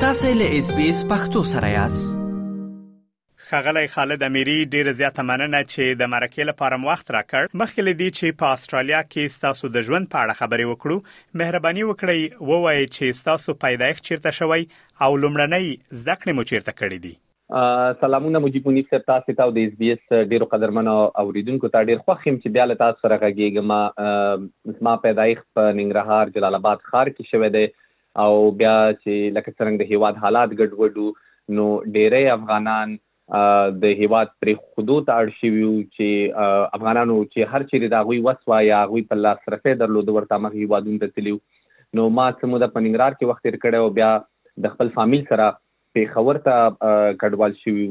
تاسو له SBS پښتو سره یاست. ښاغلی خالد امیری ډیر زیاته مننه چې د مرکې لپاره وخت راکړ. مخکې لدی چې په استرالیا کې تاسو د ژوند په اړه خبرې وکړو، مهرباني وکړئ ووایئ چې تاسو پیدایښت چیرته شوی او لومړنۍ زده کړې مو چیرته کړې دي. سلامونه مجيب منیب صاحب، تاسو ته د SBS ډیرو قدرمنو اوریدونکو ته ډیر خوښ یم چې بیا له تاسو سره غږیږم. ما پیدایښت په ننګرهار جلال آباد ښار کې شوی دی او بیا چې لکه څنګه د هیواد حالات ګډوډو نو ډیری افغانان د هیواد پر خودو ته اړ شوي چې افغانانو چې هر چیرې د هغوی وس یا هغوی په لاسرسی درلود ورته مخ هیوادونو ته تللي. نو ما څه موده په ننګرهار کې وخت تېر کړی او بیا د خپل فامیل سره پېښور ته کډوال شوي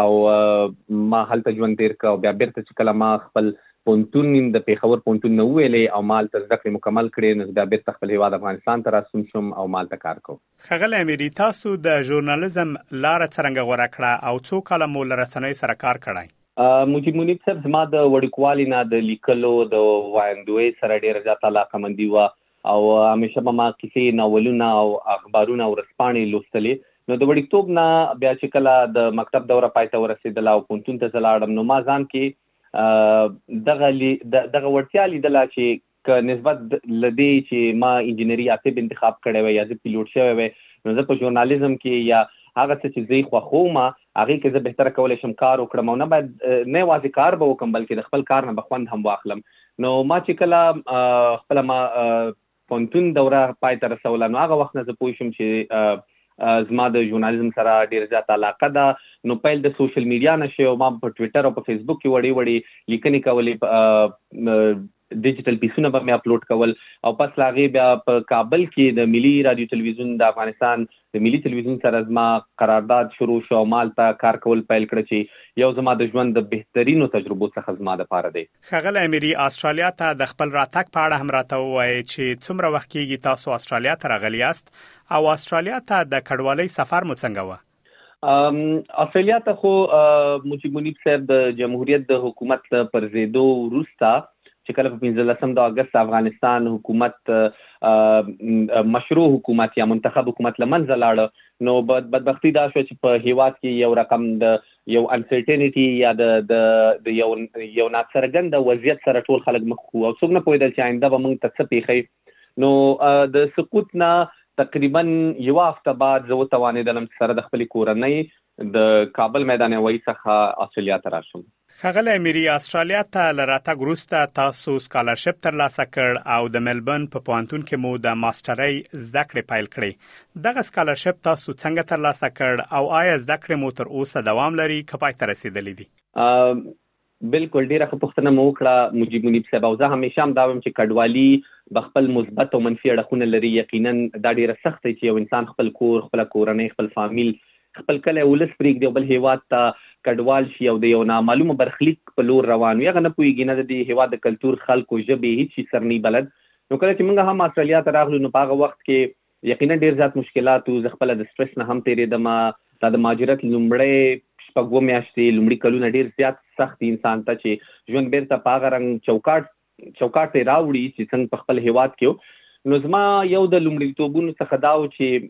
او ما هلته ژوند تېر کړ او بیا بیرته چې کله ما خپل پونتون د پېښور پونتون نه ویلې او مال ته زده کړې مکمل کړې، نو بیا بیرته خپل هیواد افغانستان ته راستون شوم او مال ته کار کوم. ښاغلی امیری، تاسو د ژورنالیزم لاره څرنګه غوره کړه او څو کاله مو له رسنیو سره کار کړی؟ مجيب منیب صاحب، زما د وړوکوالي نه د لیکلو د وایندوی سره ډېره زیاته علاقه‌مندي وه او همیشه به ما کیسې، ناولونه او اخبارونه او ورځپاڼې لوستلې. نو د وړکتوب نه بیا چې کله د مکتب دوره پای ته ورسېدله او پونتون ته زه لاړم، نو ما ځان کې دغه وړتیا لیدله چې که نسبت لدې چې ما انجینري عاطب انتخاب کړی وی یا زه پیلوټ شوی وی، نو زه په ژورنالیزم کې یا هغه څه چې زه خوښوم هغې کې زه بهتره کولی شم کار وکړم او نه باید نه یوازې کار به وکړم بلکې د خپل کار نه به خوند هم واخلم. نو ما چې کله خپله ما پونتون دوره پای ته رسوله، نو هغه وخت نه زه پوه شم چې زما د ژورنالیزم سره ډیر زیاته علاقه ده. نو پیل د سوشل میډیا نشي او ما په ټویټر او په فیسبوک کې وړي وړي لیکنې کولې، ډیجیټل پیسونه به مې اپلوډ کول او پس لاغې بیا په کابل کې د ملي رادیو تلویزیون د افغانستان د ملي تلویزیون سره زما قرارداد شروع شو او مال ته کار کول پیل کړ چې یو زما د ژوند د بهترینو تجربو څخه زما دپاره دی. ښاغلی امیری، استرالیا ته د خپل راتګ په اړه هم راته ووایئ چې څومره وخت کېږي تاسو استرالیا ته راغلي یاست او استرالیا ته د کډوالۍ سفر مو څنګه و؟ استرالیا ته خو مجيب منیب صاحب د جمهوریت د حکومت پر زیدو وروسته چې کله په 15 د اگست افغانستان حکومت مشروع حکومت یا منتخب حکومت لمنځه لاړ، نو بدبختی دا شو چې په هیواد کې یو رقم د یو انسرټینټی یا د یو ناڅرګند وضعیت سره ټول خلک مخ وو او څوک نه پوهېدل چې آینده به موږ ته څه پیښوي. نو د سقوط نه تقریبا یو هفته بعد زه وتوانېدلم چې سره د خپلې کورنۍ د کابل میدان هوایي څخه استرالیا ته راشم. ښاغلی امیری، استرالیا ته له راتګ وروسته تاسو سکالرشپ ترلاسه کړ او د ملبورن په پوهنتون کې مو د ماسټرۍ زده کړې پیل کړې. دغه سکالرشپ تاسو څنګه ترلاسه کړ او آیا زده کړې مو تر اوسه دوام لري که پای ته رسېدلې دي؟ بالکل ډیره ښه پوښتنه مو وکړه مجيب منیب صاحب، او زه همیشه هم دا وایم چې کډوالي به خپل مثبت او منفي اړخونه لري. یقینا دا ډیره سخت دی چې یو انسان خپل کور، خپل کورنۍ، خپل فامیل، خپل کلی ولس پرېږدي او بل هیواد ته کډوال شي او د یو نامعلومه برخلیک په لور روان وي. هغه نه پوهېږي نه د دې هیواد د کلتور، خلکو، ژبې هېڅ شي سر نه بلد. نو کله چې موږ هم استرالیا ته راغلو نو په هغه وخت کې یقینا ډیر زیات مشکلات وو. زه خپله د سټرس نه هم تېرېدم. دا د مهاجرت لومړی شپږ میاشتې لومړي کلونه ډیر زیات سخت انسان ته چې ژوند بیرته په هغه رنګ چوکاټ ته راوړي چې څنګه په خپل هیواد کې. نو زما یو د لومړیتوبونو څخه دا و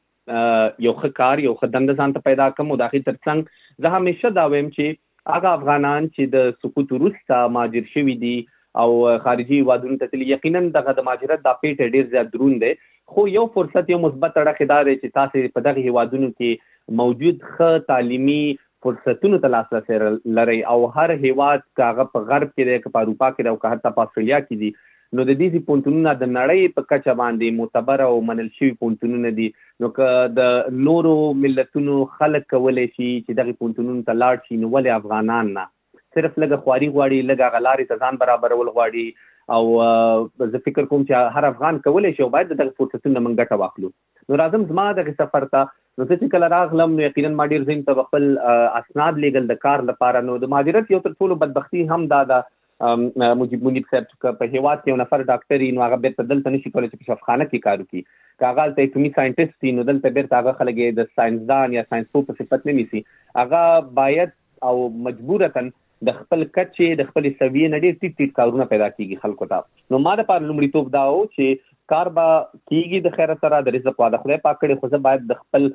چې یو ښه کار، یو ښه دنده ځان ته پیدا کړم او د هغې تر څنګ زه همیشه دا وایم چې هغه افغانان چې د سقوط وروسته مهاجر شوي دي او خارجي هیوادونو ته تللي، یقینا دغه د مهاجرت دا پیټ ډیر زیات دروند دی، خو یو فرصت، یو مثبت اړخ دا دی چې تاسې په دغه هیوادونو کې موجود ښه تعلیمي فرصتونو ته لاسرسی لرئ او هر هیواد که هغه په غرب کې دی، که په اروپا کې دی او که حتی په استرالیا کې دي، نو د دې پونتونونه د نړۍ په کچه باندې معتبر او منل شوي پونتونونه دي. نو که د نورو ملتونو خلک کولی شي چې دغې پونتونونو ته لاړ شي، نو ولې افغانان نه؟ صرف لږه خواري غواړي، لږ هغه لارې ته ځان برابرول غواړي او زه فکر کوم چې هر افغان کولی شي او باید د دغه فرصتونو نه موږ ګټه واخلو. نو راځم زما دغه سفر ته. نو زه چې کله راغلم نو یقینا ما ډېر ذهن ته خپل اسناد لیږل د کار لپاره. نو د مهاجرت یو تر ټولو بدبختي هم دا ده مجيب منیب صاحب، چې په هیواد کې یو نفر ډاکټر وي نو هغه بیرته دلته نشي کولی چې په شفاخانه کې کار وکړي. که هغه هلته اټومي ساینټسټ وي نو دلته بیرته هغه خلک د ساینسدان یا ساینسپوه په صفت نه نیسي. هغه باید او مجبورتاً د خپل کچې، د خپل سویې نه ډېر ټیټ کارونه پیدا کېږي خلکو ته. نو ما دپاره لومړیتوب دا و چې کار به کیږي د خیر سره د رزق واده خدای پاک کړي، خو زه باید د خپل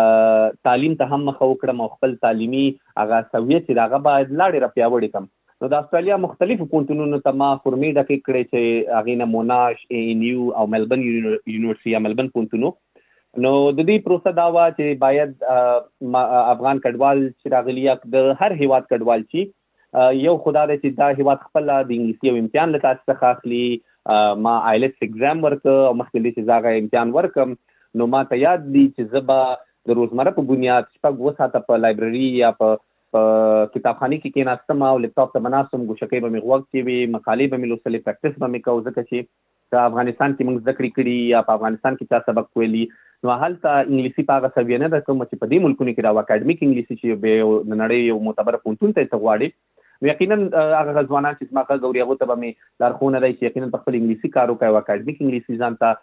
تعلیم ته هم مخه وکړم او خپل تعلیمي هغه سویه چې هغه باید لا ډېره پیاوړې کړم. نو د استرالیا مختلفو پوهنتونونو ته ما فورمې ډکې کړې چې هغې نه موناش، ANU او ملبن یونیورسټي یا ملبن پوهنتونو. نو د دې پروسه دا وه چې باید افغان کډوال چې راغلي یا د هر هیواد کډوال چې یو خدا دی چې دا هیواد خپل د انګلیسي یو امتحان له تاسو څخه اخلي. ما IELTS اگزام ورکړ او مخکې چې زه هغه امتحان ورکړم نو ما ته یاد دي چې زه به د روزمره په بنیاد شپږ 2 ساعته په لایبرري یا په کتابخانه کې کېناستم او لیپټاپ ته به ناستم، ګوشکۍ به مې غوږ کې وي، مقالې به مې لوستلې، پریکټس به مې کوو، ځکه چې په افغانستان کې موږ زده کړې کړي یا په افغانستان کې چا سبق ویلي نو هلته انګلیسي په هغه سویه نه ده کوم چې په دې ملکونو کې دا اکاډمیک انګلیسي چې د نړۍ یو معتبره پوهنتون ته غواړي. یقینا هغه ځوانان چې زما غږ اوري هغو ته به مې لارښوونه دی چې یقینا په خپل انګلیسي کار وکړي او اکاډمیک انګلیسي ځان ته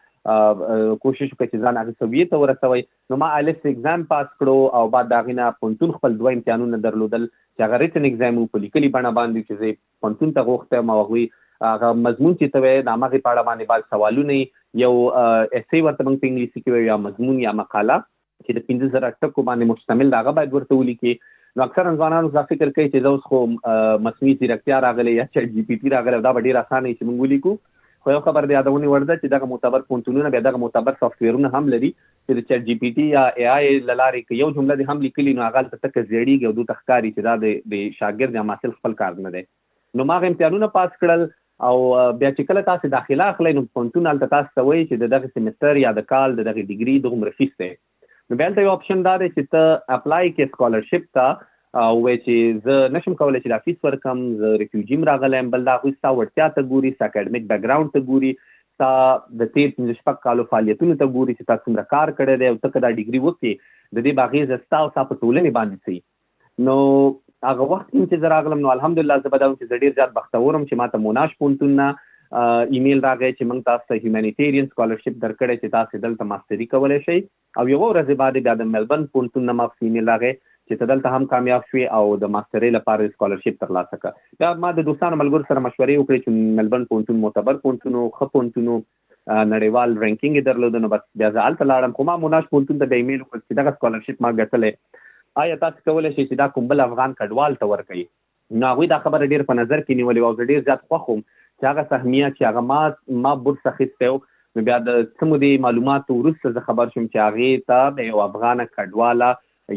کوشش وکړي چې ځان هغې سویې ته ورسوئ. نو ما IELTS اگزام پاس کړو او بعد د هغې نه پوهنتون خپل 2 امتحانونه درلودل چې هغه ریټن اگزام وو په لیکلي بڼه باندې چې زه پوهنتون ته غوښتم او هغوی هغه مضمون چې ته وایې د همغې په اړه باندې بعض سوالونه یو ایسې ورته موږ په انګلیسي کې وایو یا مضمون یا مقاله چې د 15,000 ټکو باندې مشتمل د هغه باید ورته ولیکي. نو اکثرا ځوانانو دا فکر کوي چې زه اوس خو مصنوعي ځیرکتیا راغلی یا چټ GPT راغلی دا به ډېر اسانه چې موږ ولیکو، خو یو خبر د یادونې وړ ده چې دغه معتبر پوهنتونونه بیا دغه معتبر سافټویرونه هم لري چې د چټ GPT یا AI له لارې که یو جمله دې هم لیکلي نو هغه هلته تکه زیړېږي او دوی ته ښکاري چې دا د شاګرد یا محصل خپل کار نه دی. نو ما هغه امتحانونه پاس کړل او بیا چې کله تاسو داخله اخلئ نو پوهنتون هلته تاسو ته وایي چې د دغه سیمستر یا د کال د دغه ډیګري دومره فیس دی. نو بیا هلته یو اپشن دا دی چې ته اپلای کړې سکالرشپ ته او وایي چې زه نشم کولی چې دا فیس ورکړم، زه ریفیوجي م راغلی یم، بل دا هغوی ستا وړتیا ته ګوري، ستا اکاډمیک بیکګراونډ ته ګوري، ستا د تېر 15 کالو فعالیتونو ته ګوري چې تا څومره کار کړی دی او ته که دا ډیګري وکړې د دې به اغېزه ستا او ستا په ټولنې باندې څه. نو هغه وخت چې زه راغلم نو الحمدلله زه به دا وایم چې زه ډېر زیات بختور یم چې ما ته موناش پوهنتون نه ایمیل راغی چې موږ تاسو ته هیومانیټیرین سکالرشپ درکړی چې تاسو دلته ماستري کولی شئ، او یوه ورځې بعد بیا د ملبن پوهنتون نه ما ایمیل راغی چې ته دلته هم کامیاب شوې او د ماسترۍ لپاره سکالرشپ ترلاسه کړه. بیا ما د دوستانو ملګرو سره مشورې وکړې چې ملبن پوهنتون معتبر پوهنتون و، ښه پوهنتون و، نړیوال رینکینګ یې درلوده، نو بس بیا زه هلته لاړم. خو ما موناش پوهنتون ته بیا ایمیل وکړ چې دغه سکالرشپ ما ګټلی، آیا تاسو کولی شئ چې دا کوم بل افغان کډوال ته ورکوي؟ نو هغوی دا خبره ډېر په نظر کې نیولې وه او زه ډېر زیات خوښ وم چې هغه سهمیه چې هغه ما بورس اخیستی و. نو بیا د څه مودې معلوماتو وروسته زه خبر شوم چې هغې ته د یو افغانه کډواله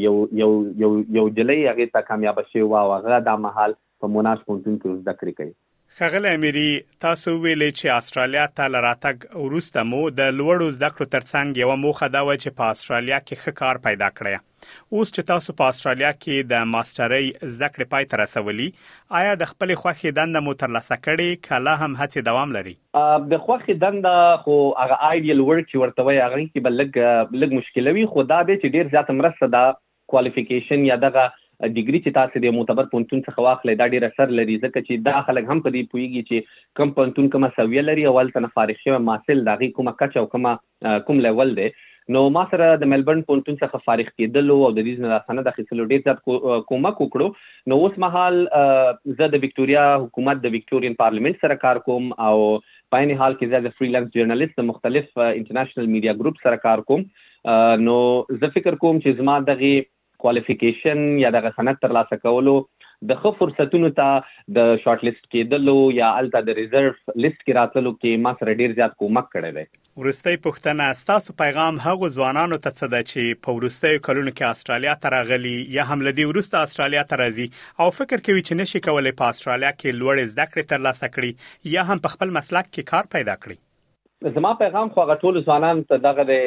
یو جلۍ هغې ته کامیابه شوې وه او هغه دا مهال په موناش پوهنتون کې زده کړې کوي. ښاغلی امیري، تاسو ویلې چې استرالیا ته له راتګ وروسته مو د لوړو زده کړو ترڅنګ یوه موخه دا وه چې په استرالیا کې ښه کار پیدا کړی. اوس چې تاسو په استرالیا کې د ماسترۍ زده کړې پای ته رسولي، آیا د خپلې خوښې دنده مو ترلاسه کړې که لا هم هڅې دوام لري؟ د خوښې دنده خو هغه آیډیل ورک چې ورته وایي هغې کې به لږ مشکله وي، خو دا دی چې ډېر زیاته مرسته دا کوالیفیکیشن یا دغه ډیګري چې تاسو د معتبر پوهنتون څخه واخلئ دا ډېر اثر لري، ځکه چې دا خلک هم په دې پوهېږي چې کوم پوهنتون کومه سویه لري او هلته نه فارغ شوی محصل د هغې کومه کچه او کوم لیول دی. نو ما سره د ملبن پوهنتون څخه فارغ کېدلو او د دې نه سند اخیستلو ډېر زیات کومک وکړو. نو اوس مهال زه د وکټوریا حکومت د وکټورین پارلیمنت سره کار کوم او په عین حال کې زه د فریلانس جرنالیست د مختلف انټرنیشنل میډیا ګروپ سره کار کوم. نو زه فکر کوم چې زما دغه کوالیفیکیشن یا دغه سند ترلاسه کولو د ښه فرصتونو ته د شارټ لیست کېدلو یا هلته د ریزرو لیست کې راتللو کې ما سره ډېر زیات کومک کړی دی. وروستۍ پوښتنه، ستاسو پیغام هغو ځوانانو ته څه ده چې په وروستیو کلونو کې استرالیا ته راغلي یا هم له دې وروسته استرالیا ته راځي او فکر کوي چې نشي کولی په استرالیا کې لوړې زده کړې ترلاسه کړي یا هم په خپل مسلک کې کار پیدا کړي؟ زما پیغام خو هغه ټولو ځوانانو ته دغه دی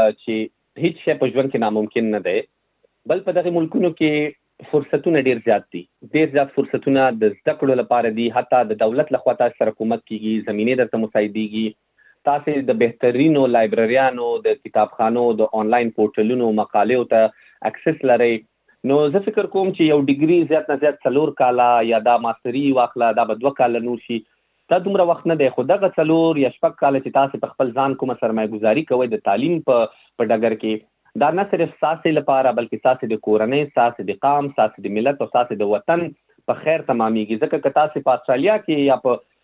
چې هیڅ شی په ژوند کې ناممکن نه دی، بل په دغه ملکونو کې فرصتونه ډیر زیات دي، ډیر زیات فرصتونه د زده کړو لپاره دي، حتی د دولت لخوا تاسو سره کومک کیږي، زمینه درته مساعدېږي، تاسو د بهترینو لایبرریانو، د کتابخانو، د آنلاین پورټلونو مقالو ته اکسس لرئ. نو زه فکر کوم چې یو ډیګري زیات نه زیات 4 کاله یا دا ماستري واخله دا به 2 کاله نور شي، دا دومره وخت نه دی، خو دغه 4 یا 6 کاله چې تاسو په خپل ځان کومه سرمایه گذاري کوئ د تعلیم په ډګر کې، دا نه صرف تاسو لپاره بلکې تاسو د کورنۍ، تاسو د قام، تاسو د ملت او تاسو د وطن په خیر تمامېږي. ځکه که تاسو په استرالیا کې یا په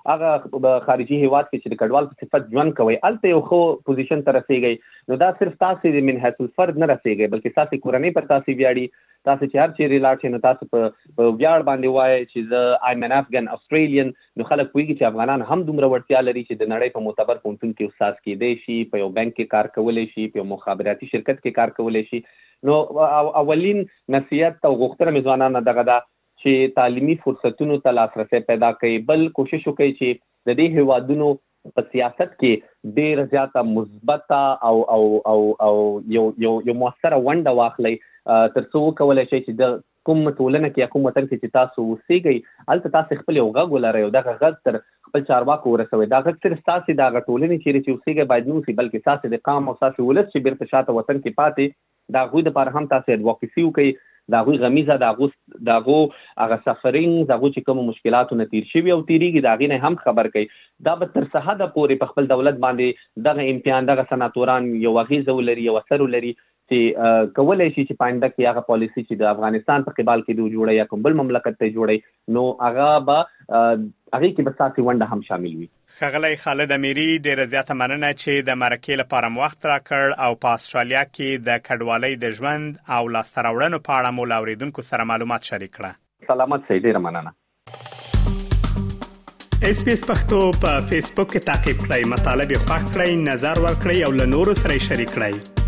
هغه خارجي هیواد کې چې د کډوال په صفت ژوند کوي الته یو خو پوزیشن ته رسیږي نو دا صرف تاسو د من حیث الفرد نه رسیږي بلکې تاسو کورنۍ پر تاسو ویاړي تاسو چې هر چیرې لاړ شئ نو تاسو په ویاړ باندې وایي چې زه آیم ان افغان استرالیان نو خلک وایي چې افغانان هم دومره وړتیا لري چې د نړۍ په معتبر پوهنتون کې استاد کېدای شي په یو بانک کې کار کولی شي په یو مخابراتي شرکت کې کار کولی شي نو اولین نصیحت او غوښتنه مې ځوانانو دغه ده چې تعلیمي فرصتونو ته لاسرسي پیدا کړي بل کوشش وکړي چې د دې هیوادونو په سیاست کې ډېر زیاته مثبته او یو موثره ونډه واخلي تر څو وکولای شي چې د کوم ټولنه کې کوم وطن کې چې تاسو اوسېږئ هلته تاسو خپل یو غږ ولرئ او دغه غږ تر خپل چارواکو ورسوي دا غږ صرف تاسو د هغه ټولنې چې اوسېږئ باید نه اوسي بلکې تاسو د قام او تاسو ولس چې بیرته شاته وطن کې پاتې دا هغوی دپاره هم تاسو اډوکیسي وکړئ د هغوی غمیزه د هغو هغه سفرینګ د هغو چې کومو مشکلاتو نه تیر شوي او تیریږي د هغې نه هم خبر کوي دا به تر څه حده پورې په خپل دولت باندې دغه امتحان دغه سناتوران یو اغیزه ولري یو اثر ولري چې کولی شي چې پاینده کې هغه پالیسي چې د افغانستان په قبال کې دوی جوړوي یا کوم بل مملکت ته جوړوي نو هغه به هغې کې به ستاسې ونډه هم شامل وي. ښاغلی خالد امیري ډېره زیاته مننه چې د مرکې لپاره مو وخت راکړ او په استرالیا کې د کډوالۍ د ژوند او لاسته راوړنو په اړه مو له اورېدونکو سره معلومات شریک کړه. سلامت شئ. ډېره مننه. SBS پښتو په فیسبوک کې تعقیب کړئ، مطالب یې خوښ کړئ، نظر ورکړئ او له نورو سره یې شریک کړئ.